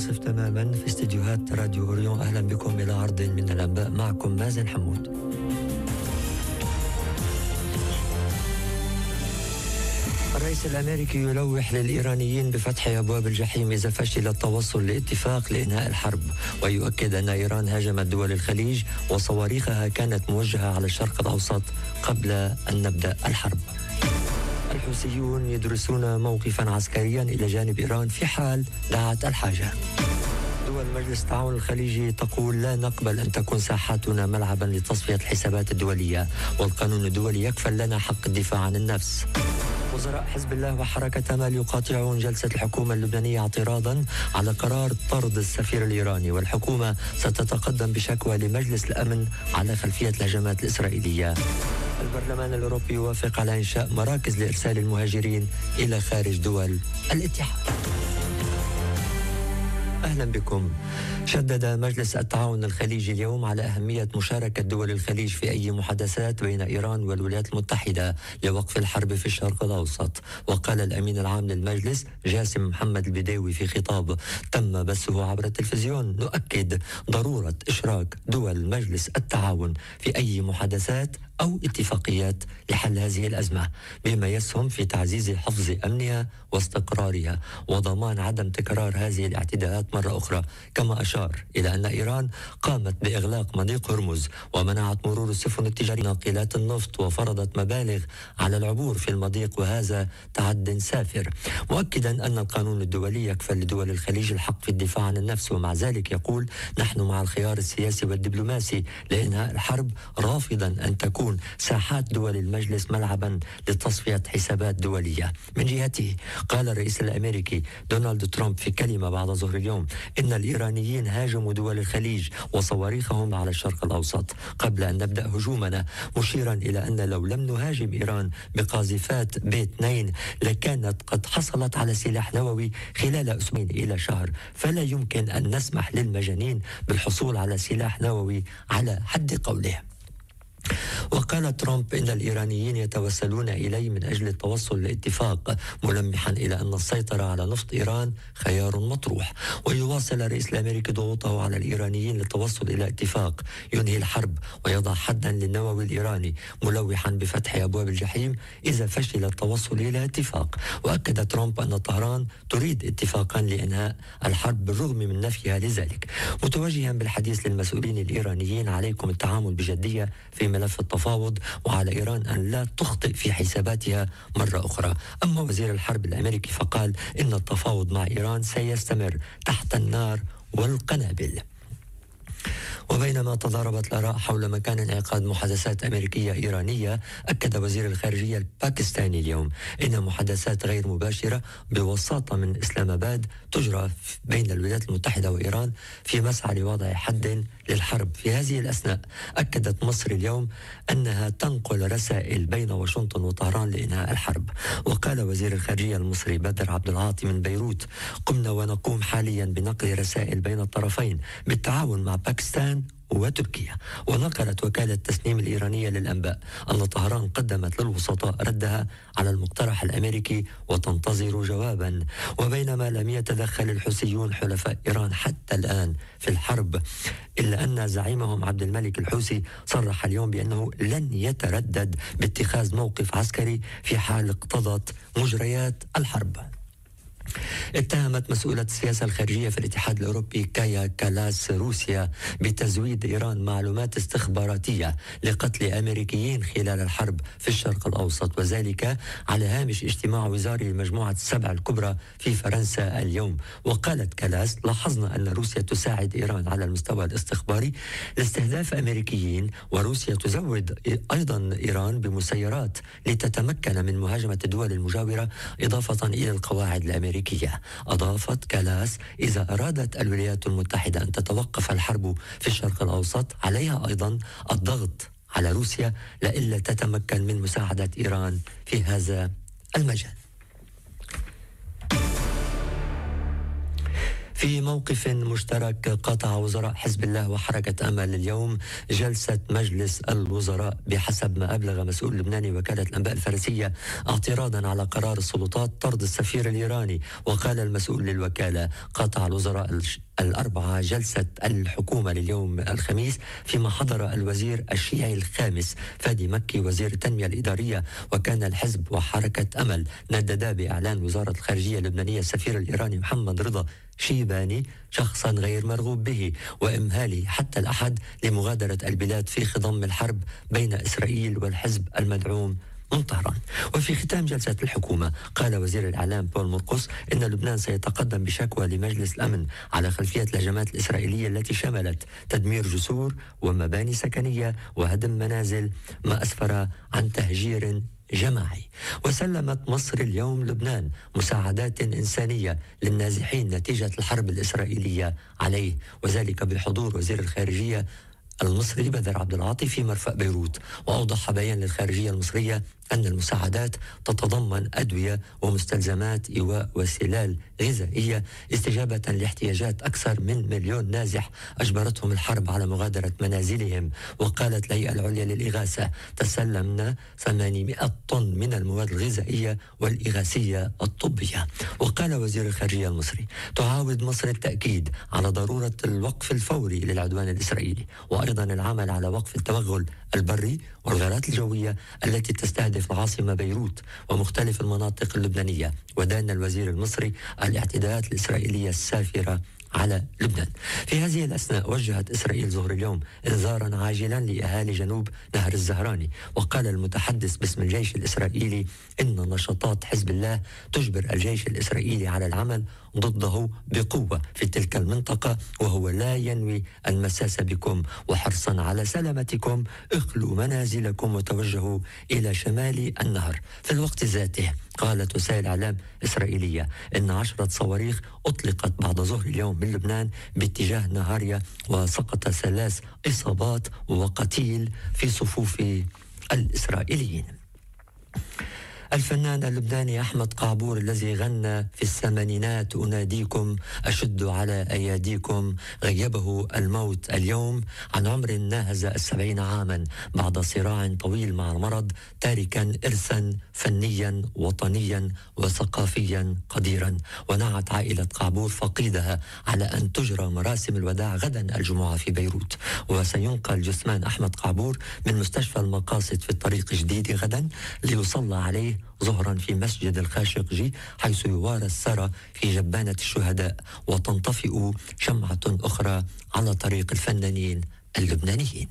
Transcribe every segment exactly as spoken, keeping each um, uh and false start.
المنتصف تماما في استديوهات راديو أوريون. أهلا بكم إلى عرض من الأنباء، معكم مازن حمود. الرئيس الأمريكي يلوح للإيرانيين بفتح أبواب الجحيم إذا فشل التوصل لاتفاق لإنهاء الحرب، ويؤكد أن إيران هاجمت دول الخليج وصواريخها كانت موجهة على الشرق الأوسط قبل أن نبدأ الحرب. الحوثيون يدرسون موقفا عسكريا إلى جانب إيران في حال دعت الحاجة. دول مجلس التعاون الخليجي تقول لا نقبل أن تكون ساحاتنا ملعبا لتصفية الحسابات الدولية، والقانون الدولي يكفل لنا حق الدفاع عن النفس. وزراء حزب الله وحركة أمل يقاطعون جلسة الحكومة اللبنانية اعتراضا على قرار طرد السفير الإيراني، والحكومة ستتقدم بشكوى لمجلس الأمن على خلفية الهجمات الإسرائيلية. البرلمان الأوروبي يوافق على إنشاء مراكز لإرسال المهاجرين إلى خارج دول الاتحاد. أهلا بكم. شدد مجلس التعاون الخليجي اليوم على أهمية مشاركة دول الخليج في أي محادثات بين إيران والولايات المتحدة لوقف الحرب في الشرق الأوسط. وقال الأمين العام للمجلس جاسم محمد البداوي في خطاب تم بثه عبر التلفزيون: نؤكد ضرورة إشراك دول مجلس التعاون في أي محادثات أو اتفاقيات لحل هذه الأزمة، بما يسهم في تعزيز حفظ أمنها واستقرارها وضمان عدم تكرار هذه الاعتداءات مرة أخرى. كما أشار إلى أن إيران قامت بإغلاق مضيق هرمز ومنعت مرور السفن التجارية ناقلات النفط وفرضت مبالغ على العبور في المضيق، وهذا تعد سافر، مؤكدا أن القانون الدولي يكفل لدول الخليج الحق في الدفاع عن النفس. ومع ذلك يقول: نحن مع الخيار السياسي والدبلوماسي لإنهاء الحرب، رافضا أن تكون ساحات دول المجلس ملعبا لتصفية حسابات دولية. من جهته قال الرئيس الأمريكي دونالد ترامب في كلمة بعد ظهر اليوم إن الإيرانيين هاجموا دول الخليج وصواريخهم على الشرق الأوسط قبل أن نبدأ هجومنا، مشيرا إلى أن لو لم نهاجم إيران بقاذفات بي اثنين لكانت قد حصلت على سلاح نووي خلال أسبوعين إلى شهر، فلا يمكن أن نسمح للمجانين بالحصول على سلاح نووي على حد قوله. وقال ترامب إن الإيرانيين يتوسلون إليه من أجل التوصل لاتفاق، ملمحا إلى أن السيطرة على نفط إيران خيار مطروح. ويواصل الرئيس الأمريكي ضغوطه على الإيرانيين للتوصل إلى اتفاق ينهي الحرب ويضع حدا للنووي الإيراني، ملوحا بفتح أبواب الجحيم إذا فشل التوصل إلى اتفاق. وأكد ترامب أن طهران تريد اتفاقا لإنهاء الحرب بالرغم من نفيها لذلك، متوجها بالحديث للمسؤولين الإيرانيين: عليكم التعامل بجدية في ملف التفاوض، وعلى إيران أن لا تخطئ في حساباتها مرة أخرى. أما وزير الحرب الأمريكي فقال إن التفاوض مع إيران سيستمر تحت النار والقنابل. وبينما تضاربت الآراء حول مكان انعقاد محادثات أمريكية إيرانية، أكد وزير الخارجية الباكستاني اليوم إن محادثات غير مباشرة بوساطة من إسلام آباد تجرى بين الولايات المتحدة وإيران في مسعى لوضع حد للحرب. في هذه الأثناء أكدت مصر اليوم أنها تنقل رسائل بين واشنطن وطهران لإنهاء الحرب. وقال وزير الخارجية المصري بدر عبد العاطي من بيروت: قمنا ونقوم حاليا بنقل رسائل بين الطرفين بالتعاون مع باكستان وتركيا. ونقلت وكالة تسنيم الإيرانية للأنباء أن طهران قدمت للوسطاء ردها على المقترح الأمريكي وتنتظر جوابا. وبينما لم يتدخل الحوثيون حلفاء إيران حتى الآن في الحرب، إلا أن زعيمهم عبد الملك الحوثي صرح اليوم بأنه لن يتردد باتخاذ موقف عسكري في حال اقتضت مجريات الحرب. اتهمت مسؤولة السياسة الخارجية في الاتحاد الأوروبي كايا كالاس روسيا بتزويد إيران معلومات استخباراتية لقتل أمريكيين خلال الحرب في الشرق الأوسط، وذلك على هامش اجتماع وزاري لمجموعة السبع الكبرى في فرنسا اليوم. وقالت كالاس: لاحظنا أن روسيا تساعد إيران على المستوى الاستخباري لاستهداف أمريكيين، وروسيا تزود أيضا إيران بمسيرات لتتمكن من مهاجمة الدول المجاورة، إضافة إلى القواعد الأمريكية. أضافت كالاس: إذا أرادت الولايات المتحدة أن تتوقف الحرب في الشرق الأوسط، عليها أيضا الضغط على روسيا لئلا تتمكن من مساعدة إيران في هذا المجال. في موقف مشترك قطع وزراء حزب الله وحركة أمل اليوم جلسة مجلس الوزراء بحسب ما أبلغ مسؤول لبناني وكالة الأنباء الفارسية اعتراضا على قرار السلطات طرد السفير الإيراني. وقال المسؤول للوكالة قطع الوزراء الأربعة جلسة الحكومة لليوم الخميس فيما حضر الوزير الشيعي الخامس فادي مكي وزير التنمية الإدارية. وكان الحزب وحركة أمل نددا بإعلان وزارة الخارجية اللبنانية السفير الإيراني محمد رضا شيباني شخصا غير مرغوب به وإمهاله حتى الأحد لمغادرة البلاد في خضم الحرب بين إسرائيل والحزب المدعوم من طهران. وفي ختام جلسة الحكومة قال وزير الإعلام بول مرقص إن لبنان سيتقدم بشكوى لمجلس الأمن على خلفية الهجمات الإسرائيلية التي شملت تدمير جسور ومباني سكنية وهدم منازل ما أسفر عن تهجير جماعي. وسلمت مصر اليوم لبنان مساعدات إنسانية للنازحين نتيجة الحرب الإسرائيلية عليه، وذلك بحضور وزير الخارجية المصري بدر عبد العاطي في مرفأ بيروت. وأوضح بيان للخارجية المصرية أن المساعدات تتضمن أدوية ومستلزمات إيواء وسلال غذائية استجابة لاحتياجات أكثر من مليون نازح أجبرتهم الحرب على مغادرة منازلهم. وقالت الهيئة العليا للإغاثة تسلمنا ثمانمائة طن من المواد الغذائية والإغاثية الطبية. وقال وزير الخارجية المصري تعاود مصر التأكيد على ضرورة الوقف الفوري للعدوان الإسرائيلي وأيضا العمل على وقف التوغل البري والغارات الجوية التي تستهدف العاصمة بيروت ومختلف المناطق اللبنانية. ودان الوزير المصري الاعتداءات الإسرائيلية السافرة على لبنان. في هذه الأثناء وجهت إسرائيل ظهر اليوم إنذارا عاجلا لأهالي جنوب نهر الزهراني. وقال المتحدث باسم الجيش الإسرائيلي إن نشاطات حزب الله تجبر الجيش الإسرائيلي على العمل ضده بقوة في تلك المنطقة وهو لا ينوي المساس بكم وحرصا على سلامتكم اخلوا منازلكم وتوجهوا إلى شمال النهر. في الوقت ذاته قالت وسائل إعلام إسرائيلية إن عشرة صواريخ أطلقت بعد ظهر اليوم من لبنان باتجاه نهاريا وسقط ثلاث إصابات وقتيل في صفوف الإسرائيليين. الفنان اللبناني أحمد قعبور الذي غنى في الثمانينات أناديكم أشد على أياديكم غيبه الموت اليوم عن عمر ناهز السبعين عاما بعد صراع طويل مع المرض تاركا إرثا فنيا وطنيا وثقافيا قديرا. ونعت عائلة قعبور فقيدها على أن تجرى مراسم الوداع غدا الجمعة في بيروت. وسينقل جثمان أحمد قعبور من مستشفى المقاصد في الطريق الجديد غدا ليصلى عليه ظهرا في مسجد الخاشقجي حيث يوارى الثرى في جبانة الشهداء وتنطفئ شمعة أخرى على طريق الفنانين اللبنانيين.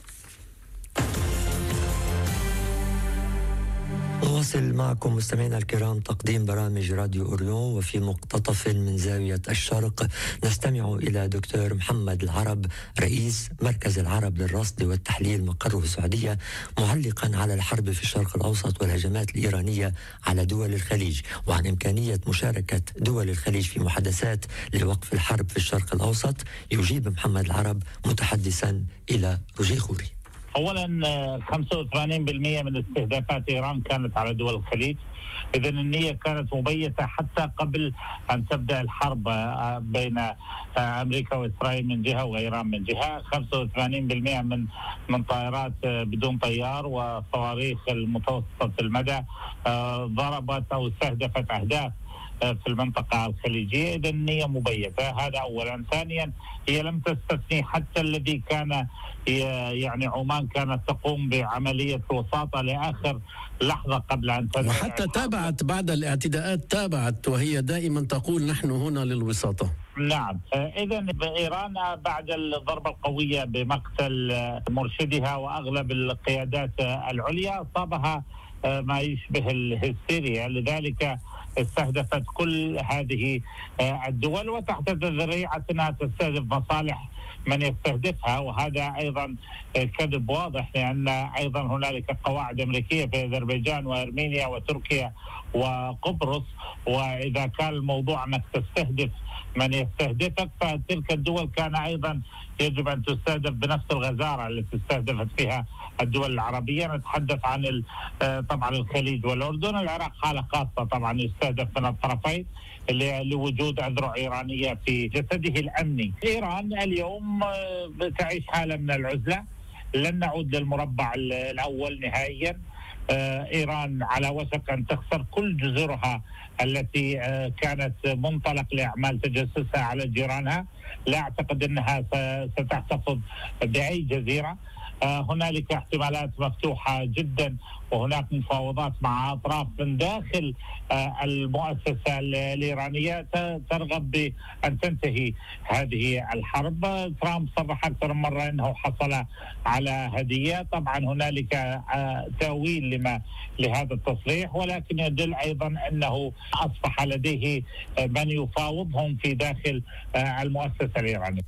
نواصل معكم مستمعينا الكرام تقديم برامج راديو أوريون. وفي مقتطف من زاوية الشرق نستمع إلى دكتور محمد العرب رئيس مركز العرب للرصد والتحليل مقره السعودية معلقا على الحرب في الشرق الأوسط والهجمات الإيرانية على دول الخليج وعن إمكانية مشاركة دول الخليج في محادثات لوقف الحرب في الشرق الأوسط. يجيب محمد العرب متحدثا إلى روجي خوري. اولا خمسة وثمانين بالمئة من استهدافات ايران كانت على دول الخليج، اذا النيه كانت مبيته حتى قبل ان تبدا الحرب بين امريكا واسرائيل من جهه وايران من جهه. خمسة وثمانين بالمئة من من طائرات بدون طيار وصواريخ المتوسطه المدى ضربت او استهدفت اهداف في المنطقة الخليجية، إذا النية مبيتة. هذا أولا. ثانيا هي لم تستثني حتى الذي كان يعني عمان كانت تقوم بعملية وساطة لآخر لحظة قبل أن تنتهي، وحتى تابعت بعد الاعتداءات تابعت وهي دائما تقول نحن هنا للوساطة. نعم. إذا إيران بعد الضربة القوية بمقتل مرشدها وأغلب القيادات العليا أصابها ما يشبه الهستيريا، لذلك استهدفت كل هذه الدول وتحت ذريعة أنها تستهدف مصالح من يستهدفها، وهذا أيضا كذب واضح لأن أيضا هنالك قواعد أمريكية في أذربيجان وأرمينيا وتركيا وقبرص، وإذا كان الموضوع أنك تستهدف من يستهدفك فتلك الدول كان أيضا يجب أن تستهدف بنفس الغزارة التي استهدفت فيها الدول العربية. نتحدث عن طبعا الخليج والأردن. العراق حالة خاصة طبعا يستهدف من الطرفين لوجود أذرع إيرانية في جسده الأمني. إيران اليوم تعيش حالة من العزلة، لن نعود للمربع الأول نهائيا. إيران على وشك أن تخسر كل جزرها التي كانت منطلق لأعمال تجسسها على جيرانها. لا أعتقد أنها ستحتفظ بأي جزيرة. هنالك احتمالات مفتوحة جدا، وهناك مفاوضات مع أطراف من داخل المؤسسة الإيرانية ترغب بأن تنتهي هذه الحرب. ترامب صرح أكثر من مرة أنه حصل على هدية. طبعا هنالك تأويل لما لهذا التصريح، ولكن يدل أيضا أنه أصبح لديه من يفاوضهم في داخل المؤسسة الإيرانية.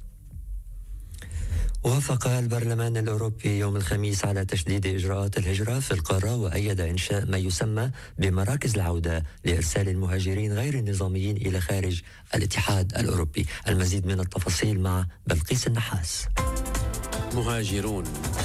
وافق البرلمان الأوروبي يوم الخميس على تشديد إجراءات الهجرة في القارة، وأيد إنشاء ما يسمى بمراكز العودة لإرسال المهاجرين غير النظاميين إلى خارج الاتحاد الأوروبي. المزيد من التفاصيل مع بلقيس النحاس. مهاجرون.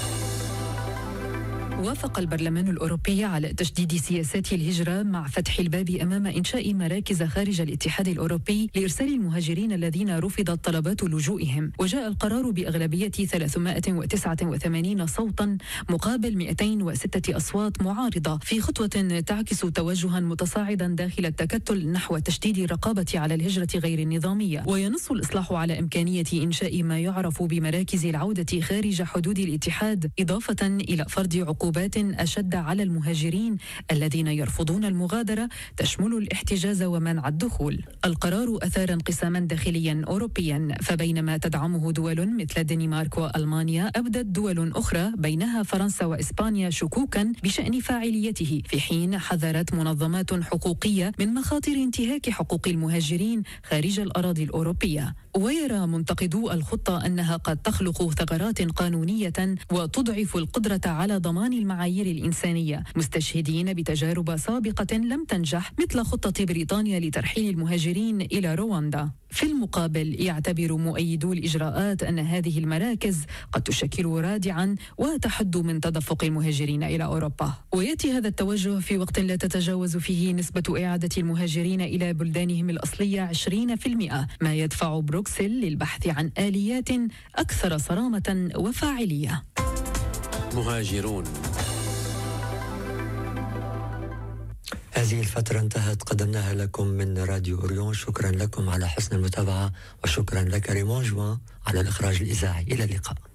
وافق البرلمان الأوروبي على تشديد سياسات الهجرة مع فتح الباب أمام إنشاء مراكز خارج الاتحاد الأوروبي لإرسال المهاجرين الذين رفضت طلبات لجوئهم. وجاء القرار بأغلبية ثلاثمائة وتسعة وثمانين صوتا مقابل مئتين وستة أصوات معارضة، في خطوة تعكس توجها متصاعدا داخل التكتل نحو تشديد الرقابة على الهجرة غير النظامية. وينص الإصلاح على إمكانية إنشاء ما يعرف بمراكز العودة خارج حدود الاتحاد، إضافة إلى فرض عقوبات أشد على المهاجرين الذين يرفضون المغادرة، تشمل الاحتجاز ومنع الدخول. القرار أثار انقساما داخليا أوروبيا، فبينما تدعمه دول مثل الدنمارك وألمانيا، أبدت دول أخرى بينها فرنسا وإسبانيا شكوكا بشأن فاعليته، في حين حذرت منظمات حقوقية من مخاطر انتهاك حقوق المهاجرين خارج الأراضي الأوروبية. ويرى منتقدو الخطة أنها قد تخلق ثغرات قانونية وتضعف القدرة على ضمان المعايير الإنسانية، مستشهدين بتجارب سابقة لم تنجح مثل خطة بريطانيا لترحيل المهاجرين إلى رواندا. في المقابل، يعتبر مؤيدو الإجراءات أن هذه المراكز قد تشكل رادعا وتحد من تدفق المهاجرين إلى أوروبا. ويأتي هذا التوجه في وقت لا تتجاوز فيه نسبة إعادة المهاجرين إلى بلدانهم الأصلية عشرين بالمئة، ما يدفع بروكسل للبحث عن آليات أكثر صرامة وفاعلية. مهاجرون. هذه الفترة انتهت، قدمناها لكم من راديو أوريون. شكرا لكم على حسن المتابعة، وشكرا لك ريمون جوان على الإخراج الإذاعي. إلى اللقاء.